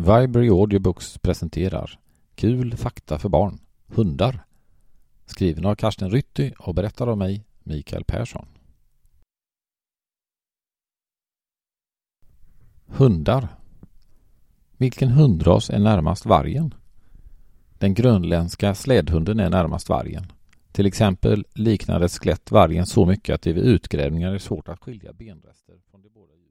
Viberary Audiobooks presenterar Kul fakta för barn, hundar. Skriven av Karsten Rytti och berättar av mig, Mikael Persson. Hundar. Vilken hundras är närmast vargen? Den grönländska slädhunden är närmast vargen. Till exempel liknar ett skelett vargen så mycket att det vid utgrävningar är svårt att skilja benrester från de båda djuren.